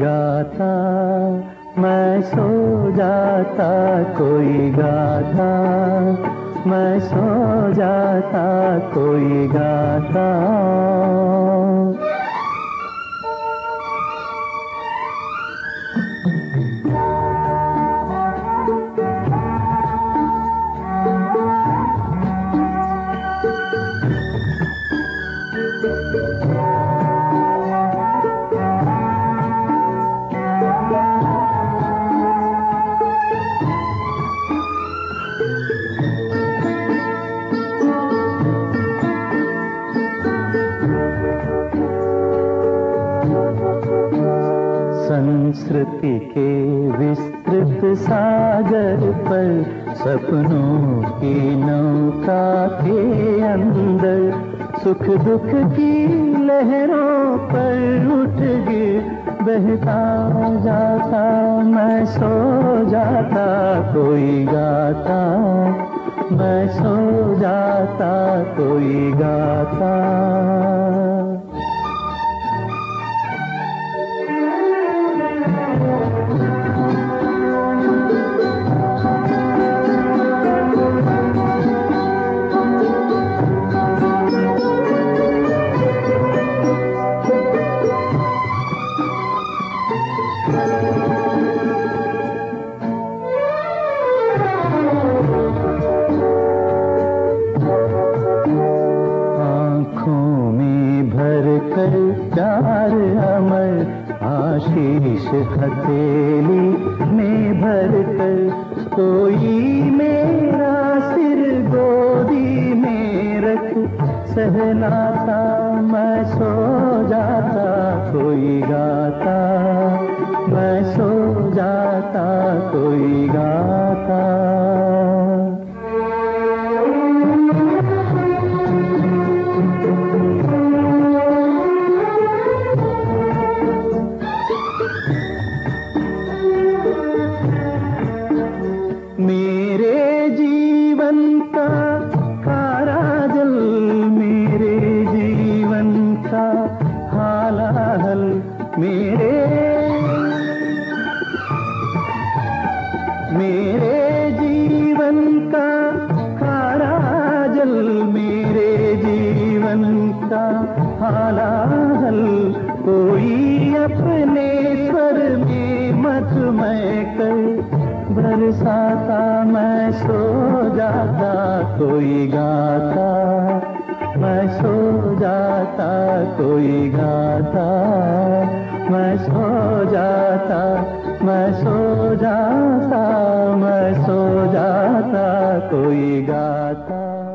गाता, मैं सो जाता, कोई गाता, मैं सो जाता, कोई गाता। संस्कृति के विस्तृत सागर पर सपनों की नौका के अंदर सुख दुख की लहरों पर उठ गिर बहता जाता, मैं सो जाता, कोई गाता, मैं सो जाता, कोई गाता। प्यार अमर आशीष हथेली में भर कर, कोई मेरा सिर गोदी में रख सहलाता, मैं सो जाता, कोई गाता, मैं सो जाता, कोई गाता। मेरे जीवन का खारा जल, मेरे जीवन का हालाहल, मेरे जीवन का खारा जल, मेरे जीवन का हालाहल, कोई अपने स्वर में मधुमय कर बरसाता, मैं सो जाता, कोई गाता, मैं सो जाता, कोई गाता, मैं सो जाता, मैं सो जाता, मैं सो जाता, कोई गाता।